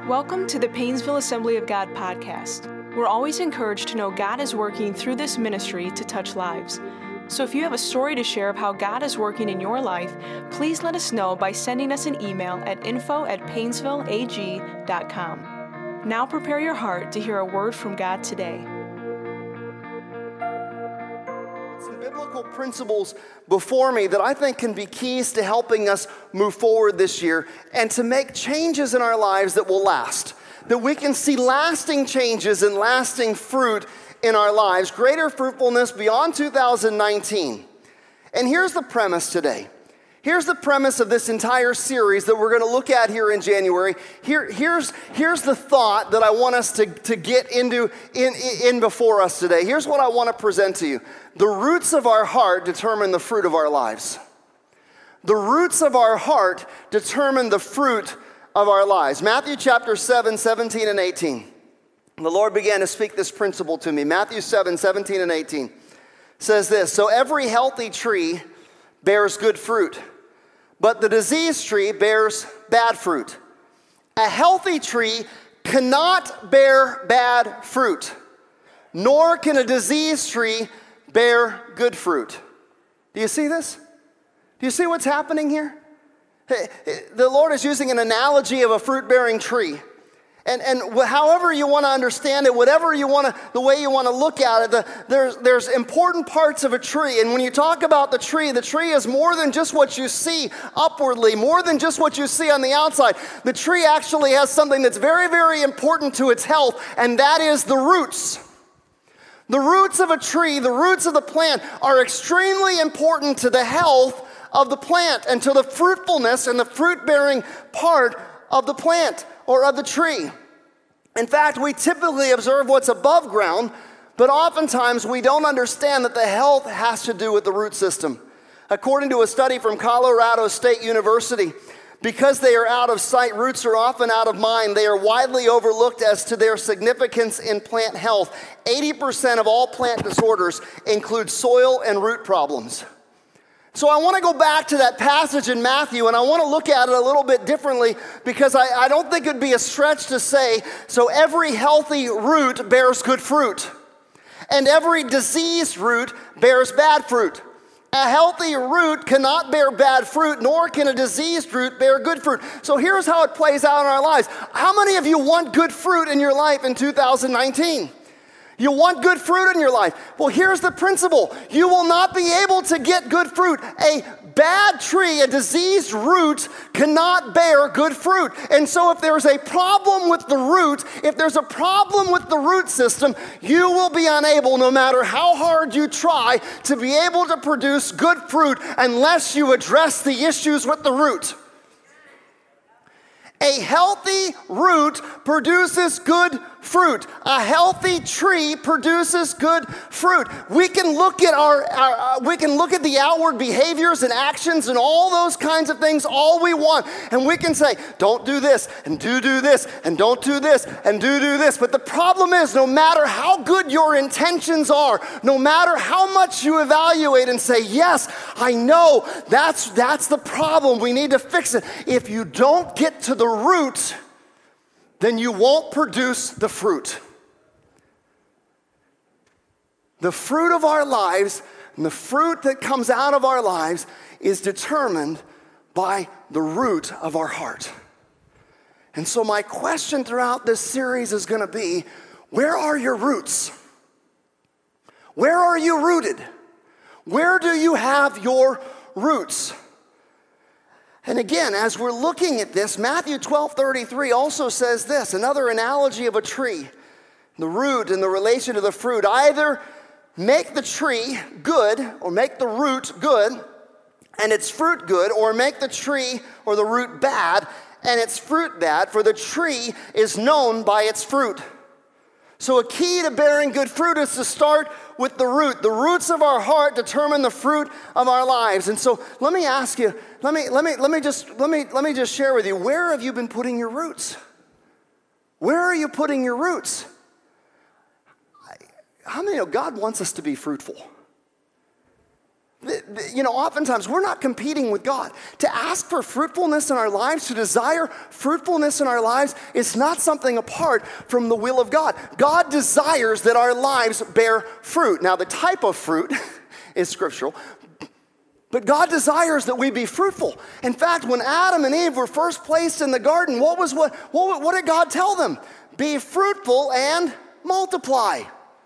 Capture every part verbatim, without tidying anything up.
Welcome to the Painesville Assembly of God podcast. We're always encouraged to know God is working through this ministry to touch lives. So if you have a story to share of how God is working in your life, please let us know by sending us an email at info at painesville a g dot com. Now prepare your heart to hear a word from God today. Some biblical principles before me that I think can be keys to helping us move forward this year and to make changes in our lives that will last. That we can see lasting changes and lasting fruit in our lives, greater fruitfulness beyond two thousand nineteen. And here's the premise today. Here's the premise of this entire series that we're going to look at here in January. Here, here's, here's the thought that I want us to, to get into in, in before us today. Here's what I want to present to you. The roots of our heart determine the fruit of our lives. The roots of our heart determine the fruit of our lives. Matthew chapter seven, seventeen and eighteen. The Lord began to speak this principle to me. Matthew seven, seventeen and eighteen says this, "So every healthy tree bears good fruit, but the diseased tree bears bad fruit. A healthy tree cannot bear bad fruit, nor can a diseased tree bear good fruit." Do you see this? Do you see what's happening here? The Lord is using an analogy of a fruit-bearing tree. And, and however you want to understand it, whatever you want to, the way you want to look at it, the, there's, there's important parts of a tree. And when you talk about the tree, the tree is more than just what you see upwardly, more than just what you see on the outside. The tree actually has something that's very, very important to its health, and that is the roots. The roots of a tree, the roots of the plant are extremely important to the health of the plant and to the fruitfulness and the fruit-bearing part of the plant or of the tree. In fact, we typically observe what's above ground, but oftentimes we don't understand that the health has to do with the root system. According to a study from Colorado State University, because they are out of sight, roots are often out of mind. They are widely overlooked as to their significance in plant health. eighty percent of all plant disorders include soil and root problems. So I want to go back to that passage in Matthew, and I want to look at it a little bit differently because I, I don't think it would be a stretch to say, so every healthy root bears good fruit, and every diseased root bears bad fruit. A healthy root cannot bear bad fruit, nor can a diseased root bear good fruit. So here's how it plays out in our lives. How many of you want good fruit in your life in two thousand nineteen? You want good fruit in your life. Well, here's the principle. You will not be able to get good fruit. A bad tree, a diseased root, cannot bear good fruit. And so if there's a problem with the root, if there's a problem with the root system, you will be unable, no matter how hard you try, to be able to produce good fruit unless you address the issues with the root. A healthy root produces good fruit. A healthy tree produces good fruit. We can look at our, our uh, we can look at the outward behaviors and actions and all those kinds of things all we want, and we can say, don't do this, and do do this, and don't do this, and do do this. But the problem is, no matter how good your intentions are, no matter how much you evaluate and say, yes, I know, that's that's the problem, we need to fix it. If you don't get to the root, then you won't produce the fruit. The fruit of our lives and the fruit that comes out of our lives is determined by the root of our heart. And so my question throughout this series is going to be, where are your roots? Where are you rooted? Where do you have your roots? And again, as we're looking at this, Matthew twelve thirty-three also says this, another analogy of a tree, the root and the relation to the fruit. Either make the tree good or make the root good and its fruit good, or make the tree or the root bad and its fruit bad, for the tree is known by its fruit. So a key to bearing good fruit is to start with the root. The roots of our heart determine the fruit of our lives. And so let me ask you, let me let me let me just let me let me just share with you, where have you been putting your roots? Where are you putting your roots? How many know God wants us to be fruitful? You know, oftentimes we're not competing with God. To ask for fruitfulness in our lives, to desire fruitfulness in our lives, is not something apart from the will of God. God desires that our lives bear fruit. Now, the type of fruit is scriptural, but God desires that we be fruitful. In fact, when Adam and Eve were first placed in the garden, what was what, what, what did God tell them? Be fruitful and multiply.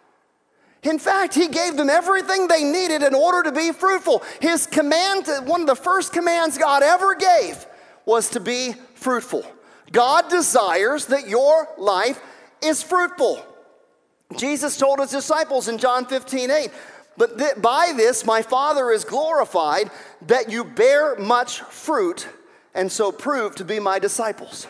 In fact, he gave them everything they needed in order to be fruitful. His command, one of the first commands God ever gave, was to be fruitful. God desires that your life is fruitful. Jesus told his disciples in John fifteen eight, but th- by this my Father is glorified, that you bear much fruit, and so prove to be my disciples.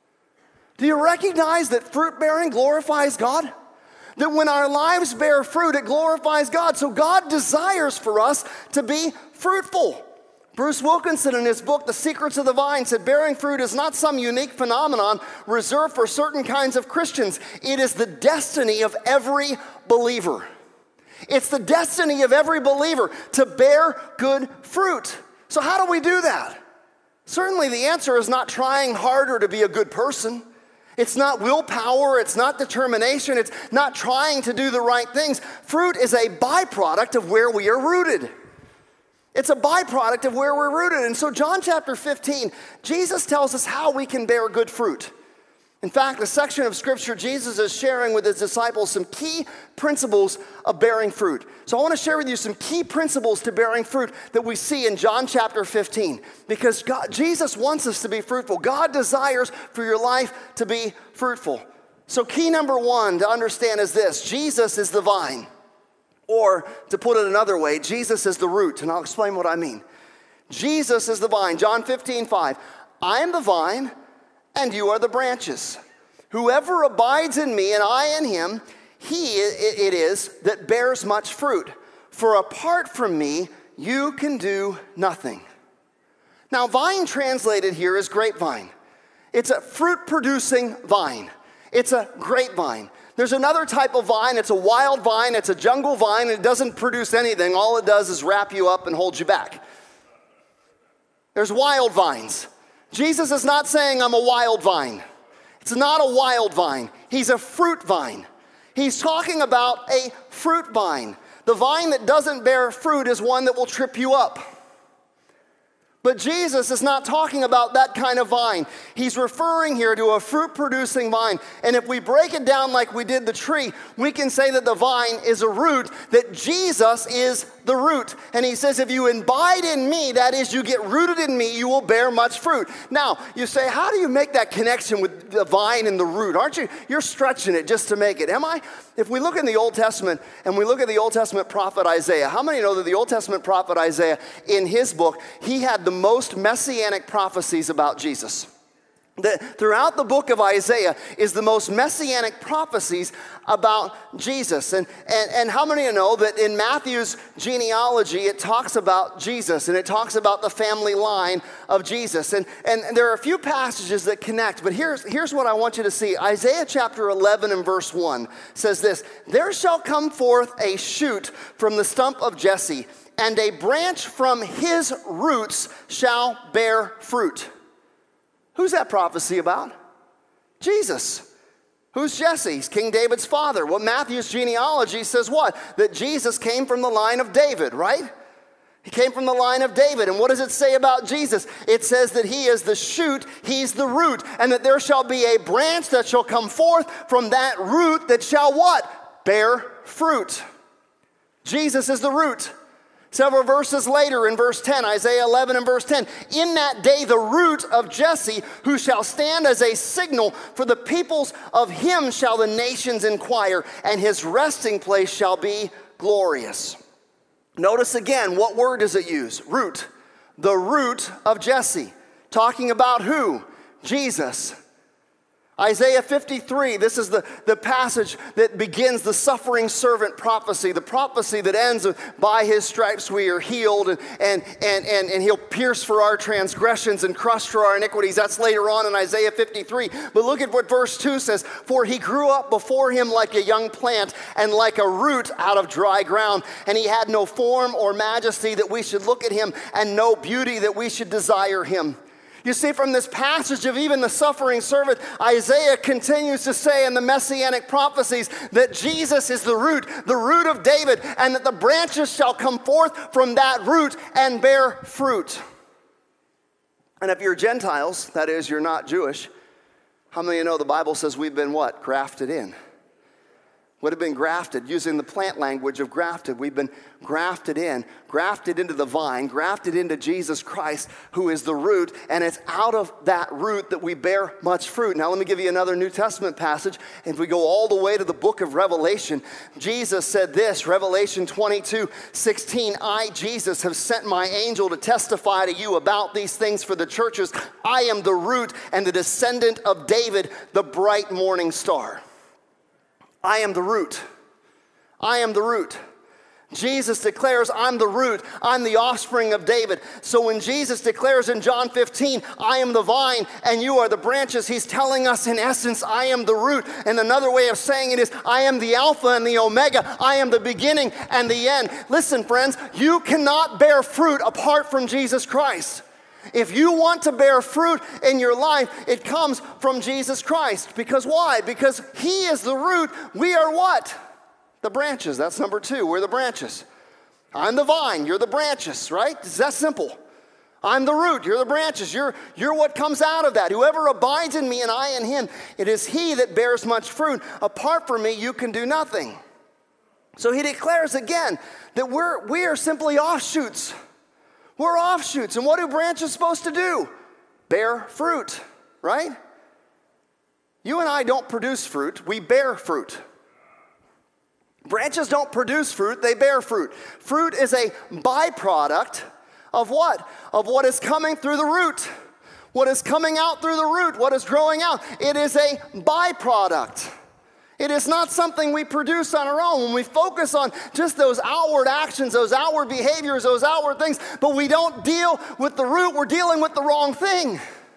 Do you recognize that fruit bearing glorifies God? That when our lives bear fruit, it glorifies God. So God desires for us to be fruitful. Bruce Wilkinson, in his book, The Secrets of the Vine, said bearing fruit is not some unique phenomenon reserved for certain kinds of Christians. It is the destiny of every believer. It's the destiny of every believer to bear good fruit. So how do we do that? Certainly the answer is not trying harder to be a good person. It's not willpower, it's not determination, it's not trying to do the right things. Fruit is a byproduct of where we are rooted. It's a byproduct of where we're rooted. And so John chapter fifteen, Jesus tells us how we can bear good fruit. In fact, the section of scripture, Jesus is sharing with his disciples some key principles of bearing fruit. So I want to share with you some key principles to bearing fruit that we see in John chapter fifteen. Because God, Jesus wants us to be fruitful. God desires for your life to be fruitful. So key number one to understand is this: Jesus is the vine. Or to put it another way, Jesus is the root. And I'll explain what I mean. Jesus is the vine. John fifteen five. I am the vine, and you are the branches. Whoever abides in me and I in him, he it is that bears much fruit. For apart from me, you can do nothing. Now, vine translated here is grapevine. It's a fruit-producing vine. It's a grapevine. There's another type of vine. It's a wild vine. It's a jungle vine. It doesn't produce anything. All it does is wrap you up and hold you back. There's wild vines. Jesus is not saying I'm a wild vine. It's not a wild vine. He's a fruit vine. He's talking about a fruit vine. The vine that doesn't bear fruit is one that will trip you up. But Jesus is not talking about that kind of vine. He's referring here to a fruit-producing vine. And if we break it down like we did the tree, we can say that the vine is a root, that Jesus is the root. And he says, if you abide in me, that is, you get rooted in me, you will bear much fruit. Now, you say, how do you make that connection with the vine and the root? Aren't you? You're stretching it just to make it. Am I? If we look in the Old Testament and we look at the Old Testament prophet Isaiah, how many know that the Old Testament prophet Isaiah, in his book, he had the most messianic prophecies about Jesus? That throughout the book of Isaiah is the most messianic prophecies about Jesus. And, and, and how many of you know that in Matthew's genealogy, it talks about Jesus and it talks about the family line of Jesus. And, and, and there are a few passages that connect, but here's, here's what I want you to see. Isaiah chapter eleven and verse one says this: there shall come forth a shoot from the stump of Jesse, and a branch from his roots shall bear fruit. Who's that prophecy about? Jesus. Who's Jesse? He's King David's father. Well, Matthew's genealogy says what? That Jesus came from the line of David, right? He came from the line of David. And what does it say about Jesus? It says that he is the shoot, he's the root, and that there shall be a branch that shall come forth from that root that shall what? Bear fruit. Jesus is the root. Several verses later in verse ten, Isaiah eleven and verse ten, in that day the root of Jesse, who shall stand as a signal for the peoples, of him shall the nations inquire, and his resting place shall be glorious. Notice again, what word does it use? Root. The root of Jesse. Talking about who? Jesus. Isaiah fifty-three, this is the, the passage that begins the suffering servant prophecy, the prophecy that ends with, by his stripes we are healed, and, and, and, and, and he'll pierce for our transgressions and crush for our iniquities. That's later on in Isaiah fifty-three. But look at what verse two says. For he grew up before him like a young plant and like a root out of dry ground. And he had no form or majesty that we should look at him, and no beauty that we should desire him. You see, from this passage of even the suffering servant, Isaiah continues to say in the messianic prophecies that Jesus is the root, the root of David, and that the branches shall come forth from that root and bear fruit. And if you're Gentiles, that is, you're not Jewish, how many of you know the Bible says we've been what? Grafted in. Would have been grafted, using the plant language of grafted. We've been grafted in, grafted into the vine, grafted into Jesus Christ, who is the root, and it's out of that root that we bear much fruit. Now let me give you another New Testament passage. If we go all the way to the book of Revelation, Jesus said this, Revelation twenty-two sixteen, I, Jesus, have sent my angel to testify to you about these things for the churches. I am the root and the descendant of David, the bright morning star. I am the root. I am the root. Jesus declares, I'm the root. I'm the offspring of David. So when Jesus declares in John fifteen, I am the vine and you are the branches, he's telling us in essence, I am the root. And another way of saying it is, I am the Alpha and the Omega. I am the beginning and the end. Listen, friends, you cannot bear fruit apart from Jesus Christ. If you want to bear fruit in your life, it comes from Jesus Christ. Because why? Because he is the root. We are what? The branches. That's number two. We're the branches. I'm the vine. You're the branches, right? It's that simple. I'm the root. You're the branches. You're, you're what comes out of that. Whoever abides in me and I in him, it is he that bears much fruit. Apart from me, you can do nothing. So he declares again that we're, we are simply offshoots. We're offshoots. And what are branches supposed to do? Bear fruit, right? You and I don't produce fruit. We bear fruit. Branches don't produce fruit. They bear fruit. Fruit is a byproduct of what? Of what is coming through the root. What is coming out through the root. What is growing out. It is a byproduct. It is not something we produce on our own. When we focus on just those outward actions, those outward behaviors, those outward things, but we don't deal with the root, we're dealing with the wrong thing.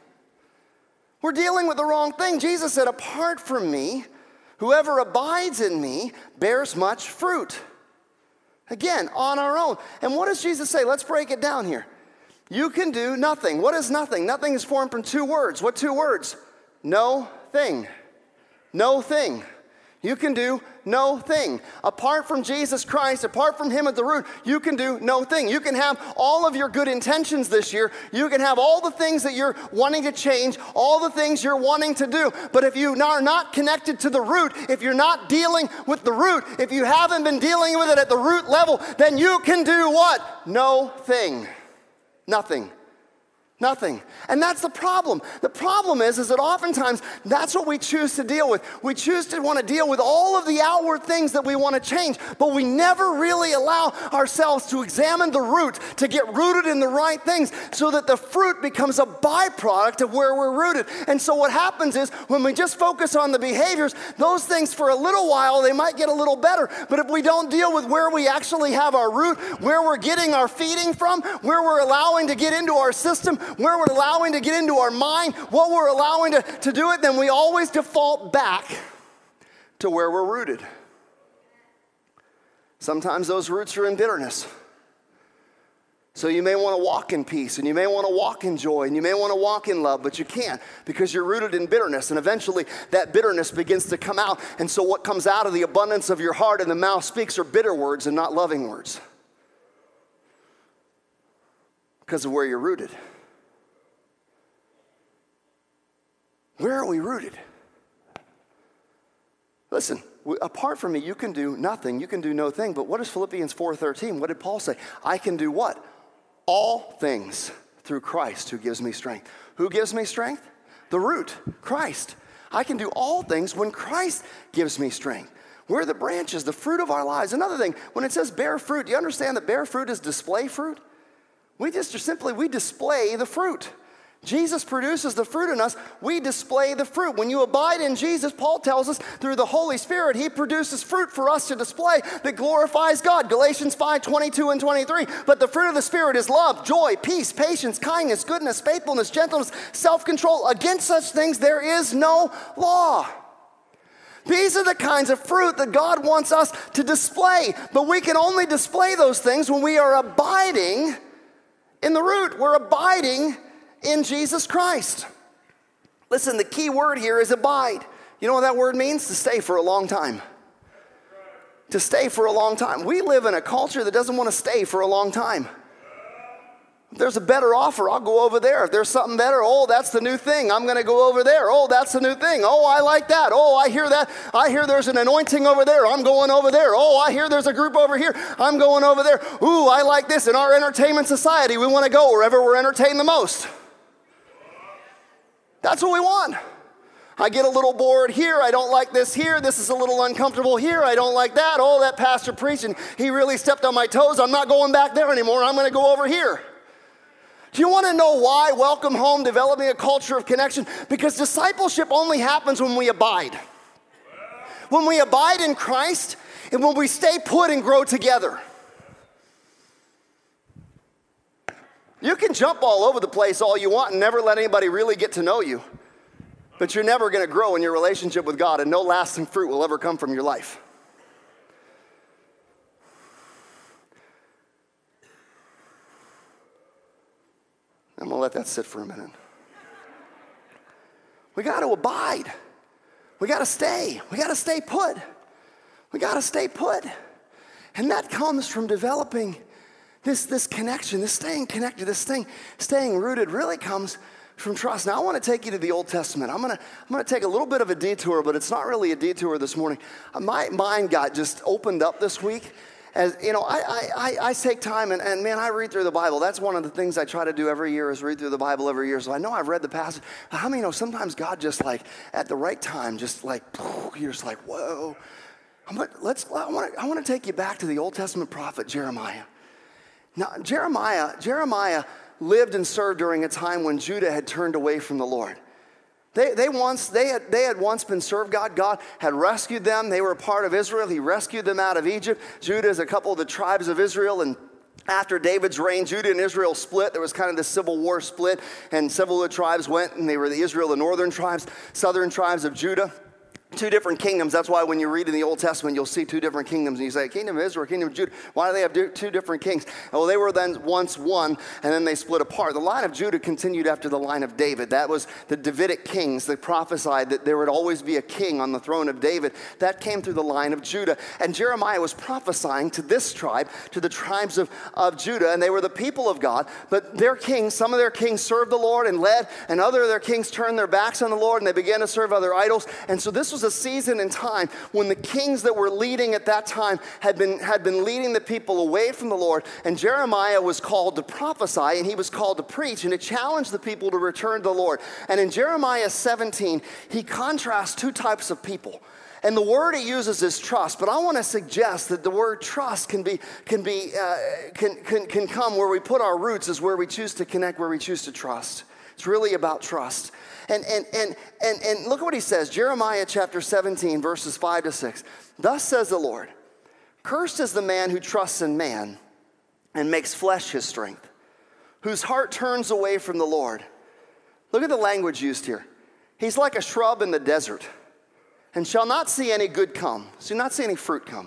We're dealing with the wrong thing. Jesus said, apart from me, whoever abides in me bears much fruit. Again, on our own. And what does Jesus say? Let's break it down here. You can do nothing. What is nothing? Nothing is formed from two words. What two words? No thing. No thing. You can do no thing. Apart from Jesus Christ, apart from him at the root, you can do no thing. You can have all of your good intentions this year. You can have all the things that you're wanting to change, all the things you're wanting to do. But if you are not connected to the root, if you're not dealing with the root, if you haven't been dealing with it at the root level, then you can do what? No thing. Nothing. Nothing. And that's the problem. The problem is, is that oftentimes that's what we choose to deal with. We choose to want to deal with all of the outward things that we want to change, but we never really allow ourselves to examine the root, to get rooted in the right things so that the fruit becomes a byproduct of where we're rooted. And so what happens is when we just focus on the behaviors, those things for a little while, they might get a little better. But if we don't deal with where we actually have our root, where we're getting our feeding from, where we're allowing to get into our system, where we're allowing to get into our mind, what we're allowing to, to do it, then we always default back to where we're rooted. Sometimes those roots are in bitterness. So you may want to walk in peace, and you may want to walk in joy, and you may want to walk in love, but you can't because you're rooted in bitterness. And eventually that bitterness begins to come out. And so what comes out of the abundance of your heart and the mouth speaks are bitter words and not loving words. Because of where you're rooted. Where are we rooted? Listen, apart from me, you can do nothing. You can do no thing. But what is Philippians four thirteen? What did Paul say? I can do what? All things through Christ who gives me strength. Who gives me strength? The root, Christ. I can do all things when Christ gives me strength. We're the branches, the fruit of our lives. Another thing, when it says bear fruit, do you understand that bear fruit is display fruit? We just are simply, we display the fruit. Jesus produces the fruit in us. We display the fruit. When you abide in Jesus, Paul tells us, through the Holy Spirit, he produces fruit for us to display that glorifies God. Galatians five, twenty-two and twenty-three. But the fruit of the Spirit is love, joy, peace, patience, kindness, goodness, faithfulness, gentleness, self-control. Against such things there is no law. These are the kinds of fruit that God wants us to display. But we can only display those things when we are abiding in the root. We're abiding in Jesus Christ. Listen, the key word here is abide. You know what that word means? To stay for a long time. To stay for a long time. We live in a culture that doesn't want to stay for a long time. If there's a better offer, I'll go over there. If there's something better, oh, that's the new thing. I'm going to go over there. Oh, that's the new thing. Oh, I like that. Oh, I hear that. I hear there's an anointing over there. I'm going over there. Oh, I hear there's a group over here. I'm going over there. Ooh, I like this. In our entertainment society, we want to go wherever we're entertained the most. That's what we want. I get a little bored here. I don't like this here. This is a little uncomfortable here. I don't like that. Oh, that pastor preaching, he really stepped on my toes. I'm not going back there anymore. I'm going to go over here. Do you want to know why Welcome Home developing a culture of connection? Because discipleship only happens when we abide. When we abide in Christ and when we stay put and grow together. You can jump all over the place all you want and never let anybody really get to know you. But you're never going to grow in your relationship with God, and no lasting fruit will ever come from your life. I'm going to let that sit for a minute. We got to abide. We got to stay. We got to stay put. We got to stay put. And that comes from developing This, this connection, this staying connected, this thing, staying rooted really comes from trust. Now, I want to take you to the Old Testament. I'm going to, I'm going to take a little bit of a detour, but it's not really a detour this morning. My mind got just opened up this week. As you know, I, I, I, I take time, and, and man, I read through the Bible. That's one of the things I try to do every year is read through the Bible every year. So I know I've read the passage. But how many know sometimes God just like, at the right time, just like, you're just like, whoa. I'm gonna, let's, I want to I want to take you back to the Old Testament prophet Jeremiah. Now, Jeremiah, Jeremiah lived and served during a time when Judah had turned away from the Lord. They, they, once, they, had, they had once been served God. God had rescued them. They were a part of Israel. He rescued them out of Egypt. Judah is a couple of the tribes of Israel, and after David's reign, Judah and Israel split. There was kind of this civil war split, and several of the tribes went, and they were the Israel, the northern tribes, southern tribes of Judah. Two different kingdoms. That's why when you read in the Old Testament, you'll see two different kingdoms. And you say, kingdom of Israel, kingdom of Judah. Why do they have two different kings? Well, they were then once one, and then they split apart. The line of Judah continued after the line of David. That was the Davidic kings that prophesied that there would always be a king on the throne of David. That came through the line of Judah. And Jeremiah was prophesying to this tribe, to the tribes of, of Judah, and they were the people of God. But their kings, some of their kings served the Lord and led, and other of their kings turned their backs on the Lord, and they began to serve other idols. And so this was a season in time when the kings that were leading at that time had been, had been leading the people away from the Lord, and Jeremiah was called to prophesy, and he was called to preach, and to challenge the people to return to the Lord. And in Jeremiah seventeen, he contrasts two types of people. And the word he uses is trust, but I want to suggest that the word trust can be can be uh, can, can can come where we put our roots, is where we choose to connect, where we choose to trust. It's really about trust. And, and, and, and, and look at what he says, Jeremiah chapter seventeen, verses five to six. Thus says the Lord, cursed is the man who trusts in man and makes flesh his strength, whose heart turns away from the Lord. Look at the language used here. He's like a shrub in the desert and shall not see any good come, shall not see any fruit come.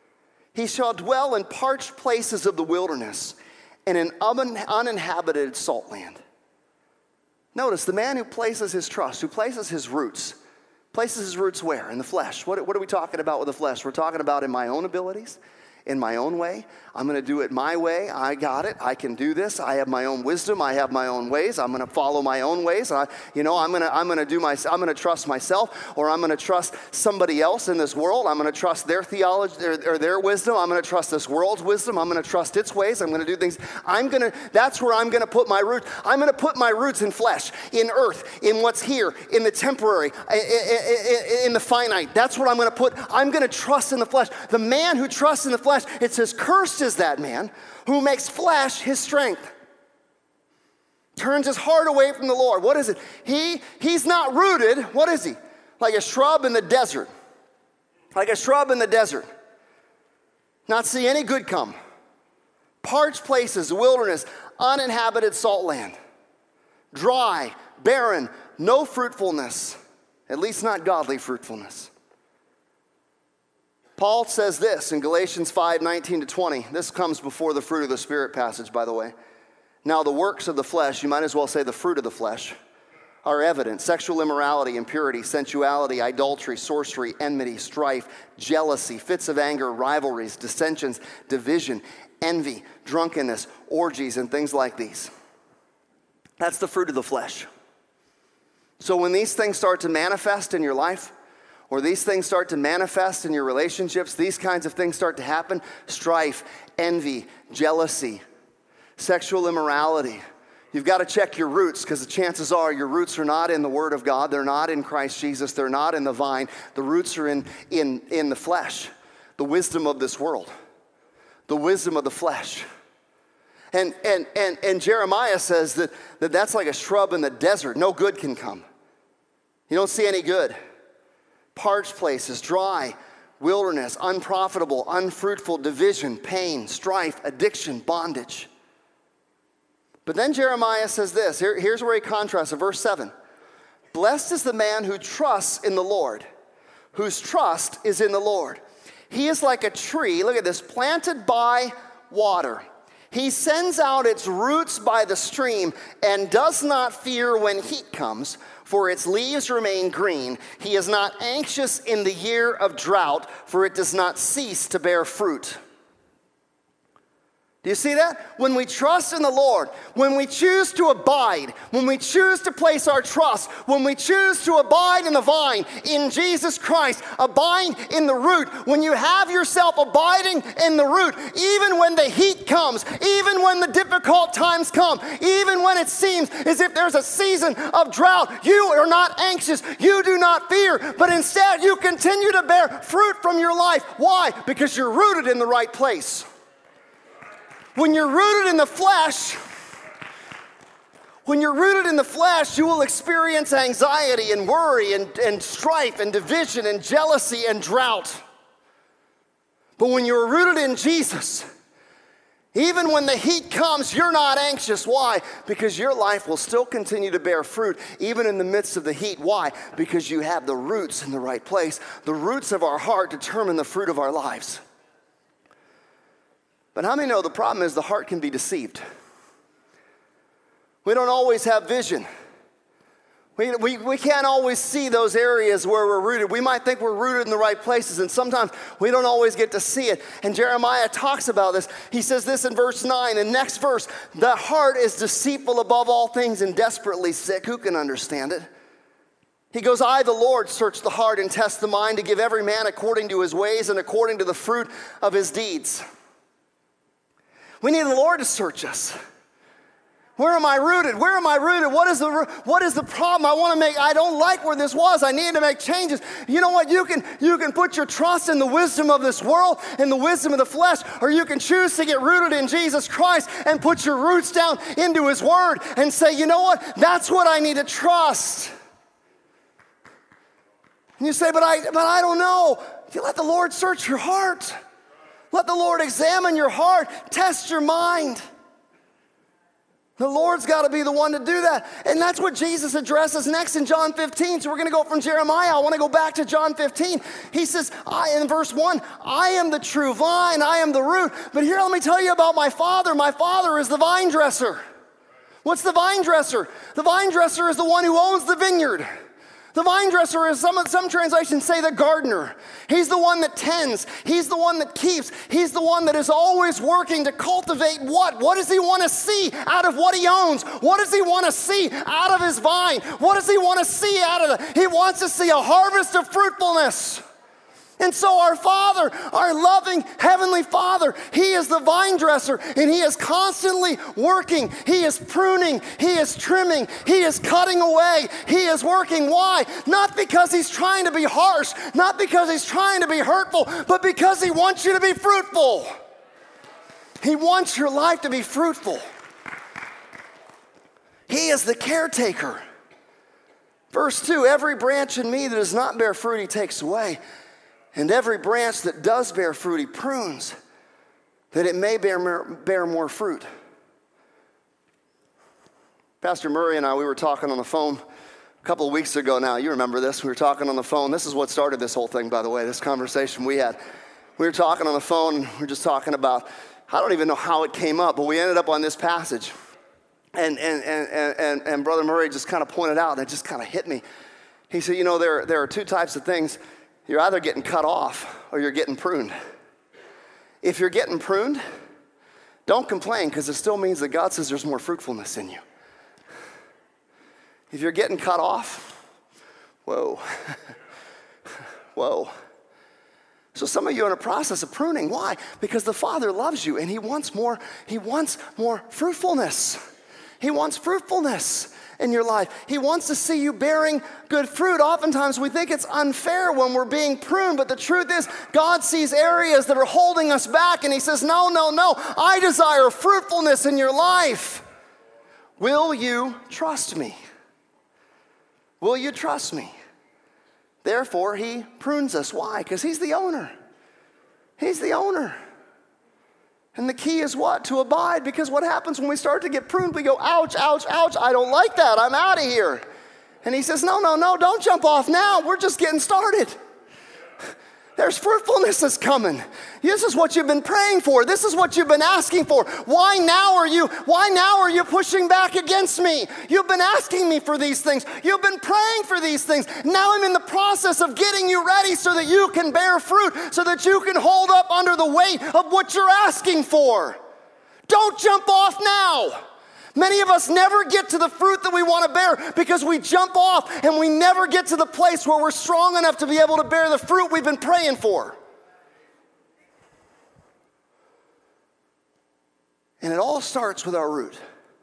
He shall dwell in parched places of the wilderness and in uninhabited salt land. Notice, the man who places his trust, who places his roots, places his roots where? In the flesh. What, what are we talking about with the flesh? We're talking about in my own abilities, in my own way. I'm going to do it my way. I got it. I can do this. I have my own wisdom. I have my own ways. I'm going to follow my own ways. I, you know, I'm going to I'm going to do my I'm going to trust myself, or I'm going to trust somebody else in this world. I'm going to trust their theology or, or their wisdom. I'm going to trust this world's wisdom. I'm going to trust its ways. I'm going to do things. I'm going to that's where I'm going to put my roots. I'm going to put my roots in flesh, in earth, in what's here, in the temporary, in, in, in the finite. That's what I'm going to put. I'm going to trust in the flesh. The man who trusts in the flesh, it says, cursed is that man who makes flesh his strength. turns his heart away from the Lord. What is it? He, he's not rooted. What is he? Like a shrub in the desert. Like a shrub in the desert. Not see any good come. Parched places, wilderness, uninhabited salt land. Dry, barren, no fruitfulness. At least not godly fruitfulness. Paul says this in Galatians five, nineteen to twenty. This comes before the fruit of the Spirit passage, by the way. Now the works of the flesh, you might as well say the fruit of the flesh, are evident. Sexual immorality, impurity, sensuality, idolatry, sorcery, enmity, strife, jealousy, fits of anger, rivalries, dissensions, division, envy, drunkenness, orgies, and things like these. That's the fruit of the flesh. So when these things start to manifest in your life, or these things start to manifest in your relationships, these kinds of things start to happen, strife, envy, jealousy, sexual immorality, you've got to check your roots, because the chances are your roots are not in the Word of God. They're not in Christ Jesus. They're not in the vine. The roots are in, in, in the flesh, the wisdom of this world, the wisdom of the flesh. And, and, and, and Jeremiah says that, that that's like a shrub in the desert. No good can come. You don't see any good. Parched places, dry, wilderness, unprofitable, unfruitful, division, pain, strife, addiction, bondage. But then Jeremiah says this. Here, here's where he contrasts in verse seven. Blessed is the man who trusts in the Lord, whose trust is in the Lord. He is like a tree, look at this, planted by water. He sends out its roots by the stream and does not fear when heat comes, for its leaves remain green. He is not anxious in the year of drought, for it does not cease to bear fruit. Do you see that? When we trust in the Lord, when we choose to abide, when we choose to place our trust, when we choose to abide in the vine, in Jesus Christ, abide in the root, when you have yourself abiding in the root, even when the heat comes, even when the difficult times come, even when it seems as if there's a season of drought, you are not anxious, you do not fear, but instead you continue to bear fruit from your life. Why? Because you're rooted in the right place. When you're rooted in the flesh, when you're rooted in the flesh, you will experience anxiety and worry and, and strife and division and jealousy and drought. But when you're rooted in Jesus, even when the heat comes, you're not anxious. Why? Because your life will still continue to bear fruit, even in the midst of the heat. Why? Because you have the roots in the right place. The roots of our heart determine the fruit of our lives. But how many know the problem is the heart can be deceived? We don't always have vision. We, we, we can't always see those areas where we're rooted. We might think we're rooted in the right places, and sometimes we don't always get to see it. And Jeremiah talks about this. He says this in verse nine. The next verse, the heart is deceitful above all things and desperately sick. Who can understand it? He goes, I, the Lord, search the heart and test the mind to give every man according to his ways and according to the fruit of his deeds. We need the Lord to search us. Where am I rooted? Where am I rooted? What is the what is the problem? I want to make, I don't like where this was. I need to make changes. You know what? You can, you can put your trust in the wisdom of this world and the wisdom of the flesh, or you can choose to get rooted in Jesus Christ and put your roots down into his word and say, you know what? That's what I need to trust. And you say, but I, but I don't know. You let the Lord search your heart. Let the Lord examine your heart, test your mind. The Lord's got to be the one to do that. And that's what Jesus addresses next in John fifteen. So we're going to go from Jeremiah. I want to go back to John fifteen. He says, I, in verse one, I am the true vine, I am the root. But here, let me tell you about my Father. My Father is the vine dresser. What's the vine dresser? The vine dresser is the one who owns the vineyard. The vine dresser is, some, some translations say the gardener. He's the one that tends. He's the one that keeps. He's the one that is always working to cultivate what? What does he want to see out of what he owns? What does he want to see out of his vine? What does he want to see out of it? He wants to see a harvest of fruitfulness. And so our Father, our loving Heavenly Father, He is the vine dresser, and He is constantly working. He is pruning. He is trimming. He is cutting away. He is working. Why? Not because He's trying to be harsh, not because He's trying to be hurtful, but because He wants you to be fruitful. He wants your life to be fruitful. He is the caretaker. Verse two, every branch in me that does not bear fruit, he takes away. And every branch that does bear fruit, he prunes, that it may bear, bear more fruit. Pastor Murray and I, we were talking on the phone a couple of weeks ago now. You remember this. We were talking on the phone. This is what started this whole thing, by the way, this conversation we had. We were talking on the phone, and we were just talking about, I don't even know how it came up, but we ended up on this passage. And and and and, and Brother Murray just kind of pointed out, and it just kind of hit me. He said, you know, there, there are two types of things. You're either getting cut off or you're getting pruned. If you're getting pruned, don't complain, because it still means that God says there's more fruitfulness in you. If you're getting cut off, whoa, whoa. So some of you are in a process of pruning. Why? Because the Father loves you, and he wants more, he wants more fruitfulness. He wants fruitfulness in your life. He wants to see you bearing good fruit. Oftentimes we think it's unfair when we're being pruned, but the truth is God sees areas that are holding us back, and he says, no, no, no, I desire fruitfulness in your life. Will you trust me? Will you trust me? Therefore, he prunes us. Why? Because he's the owner. He's the owner. And the key is what? To abide. Because what happens when we start to get pruned, we go, ouch, ouch, ouch, I don't like that. I'm out of here. And he says, no, no, no, don't jump off now. We're just getting started. There's fruitfulness that's coming. This is what you've been praying for. This is what you've been asking for. Why now are you, why now are you pushing back against me? You've been asking me for these things. You've been praying for these things. Now I'm in the process of getting you ready so that you can bear fruit, so that you can hold up under the weight of what you're asking for. Don't jump off now. Many of us never get to the fruit that we want to bear because we jump off and we never get to the place where we're strong enough to be able to bear the fruit we've been praying for. And it all starts with our root.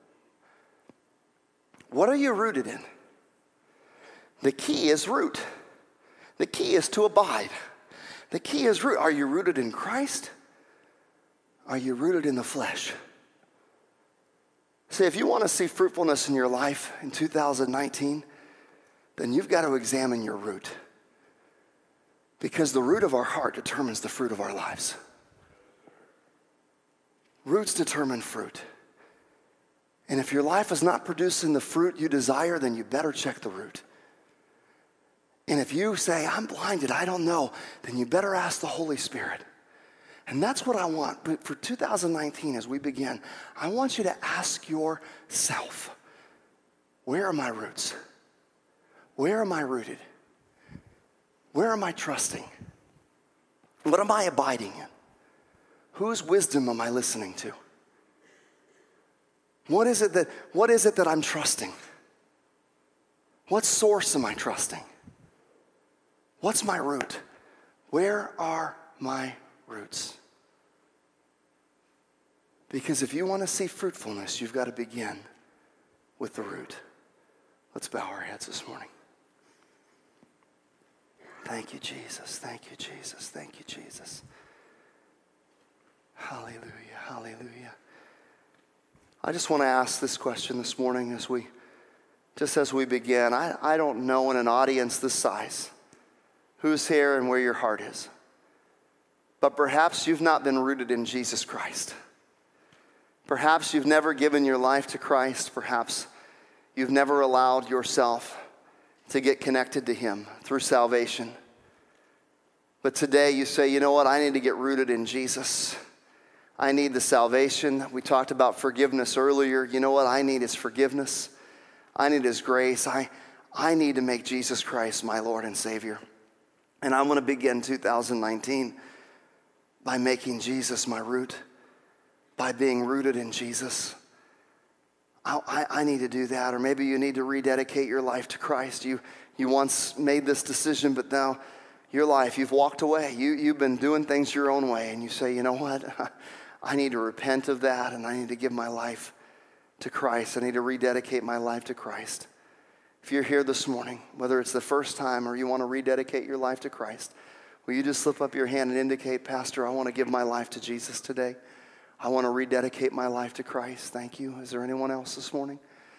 What are you rooted in? The key is root. The key is to abide. The key is root. Are you rooted in Christ? Are you rooted in the flesh? See, if you want to see fruitfulness in your life in two thousand nineteen, then you've got to examine your root. Because the root of our heart determines the fruit of our lives. Roots determine fruit. And if your life is not producing the fruit you desire, then you better check the root. And if you say, I'm blinded, I don't know, then you better ask the Holy Spirit. And that's what I want. But for two thousand nineteen, as we begin, I want you to ask yourself, where are my roots? Where am I rooted? Where am I trusting? What am I abiding in? Whose wisdom am I listening to? What is it that, what is it that I'm trusting? What source am I trusting? What's my root? Where are my roots? Because if you want to see fruitfulness, you've got to begin with the root. Let's bow our heads this morning. Thank you, Jesus. Thank you, Jesus. Thank you, Jesus. Hallelujah. Hallelujah. I just want to ask this question this morning as we, just as we begin. I, I don't know in an audience this size who's here and where your heart is. But perhaps you've not been rooted in Jesus Christ. Perhaps you've never given your life to Christ. Perhaps you've never allowed yourself to get connected to him through salvation. But today you say, you know what, I need to get rooted in Jesus. I need the salvation. We talked about forgiveness earlier. You know what I need is forgiveness. I need his grace. I, I need to make Jesus Christ my Lord and Savior. And I want to begin two thousand nineteen by making Jesus my root, by being rooted in Jesus. I, I, I need to do that. Or maybe you need to rededicate your life to Christ. You, you once made this decision, but now your life, you've walked away. You, you've been doing things your own way, and you say, you know what? I need to repent of that, and I need to give my life to Christ. I need to rededicate my life to Christ. If you're here this morning, whether it's the first time or you want to rededicate your life to Christ, will you just slip up your hand and indicate, Pastor, I want to give my life to Jesus today. I want to rededicate my life to Christ. Thank you. Is there anyone else this morning?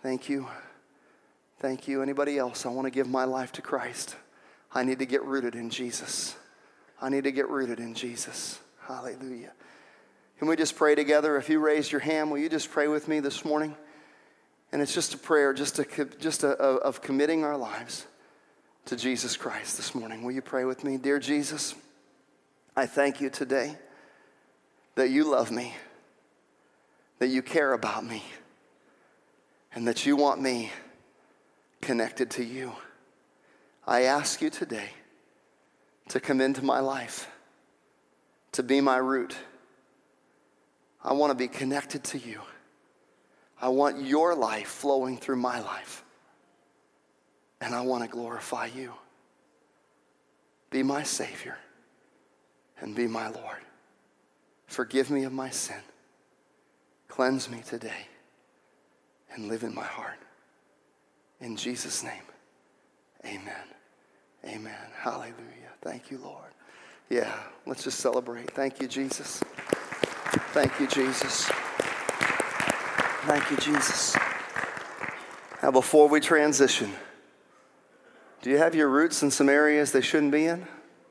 Thank you. Thank you. Anybody else? I want to give my life to Christ. I need to get rooted in Jesus. I need to get rooted in Jesus. Hallelujah. Can we just pray together? If you raised your hand, will you just pray with me this morning? And it's just a prayer, just a, just a, a, of committing our lives to Jesus Christ this morning. Will you pray with me? Dear Jesus, I thank you today that you love me, that you care about me, and that you want me connected to you. I ask you today to come into my life, to be my root. I want to be connected to you. I want your life flowing through my life. And I want to glorify you. Be my Savior and be my Lord. Forgive me of my sin. Cleanse me today and live in my heart. In Jesus' name, amen. Amen. Hallelujah. Thank you, Lord. Yeah, let's just celebrate. Thank you, Jesus. Thank you, Jesus. Thank you, Jesus. Now, before we transition, do you have your roots in some areas they shouldn't be in?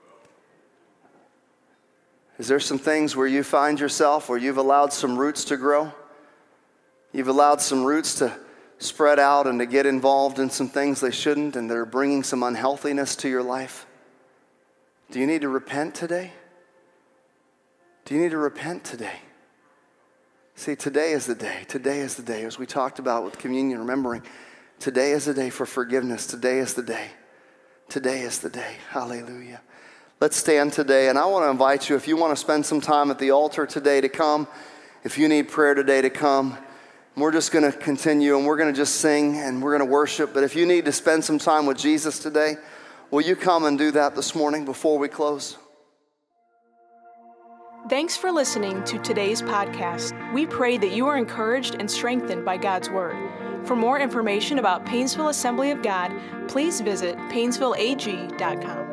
Is there some things where you find yourself where you've allowed some roots to grow? You've allowed some roots to spread out and to get involved in some things they shouldn't, and they're bringing some unhealthiness to your life? Do you need to repent today? Do you need to repent today? See, today is the day. Today is the day. As we talked about with communion, remembering, today is the day for forgiveness. Today is the day. Today is the day. Hallelujah. Let's stand today, and I want to invite you, if you want to spend some time at the altar today, to come. If you need prayer today, to come. We're just going to continue, and we're going to just sing, and we're going to worship. But if you need to spend some time with Jesus today, will you come and do that this morning before we close? Thanks for listening to today's podcast. We pray that you are encouraged and strengthened by God's Word. For more information about Painesville Assembly of God, please visit painesville a g dot com.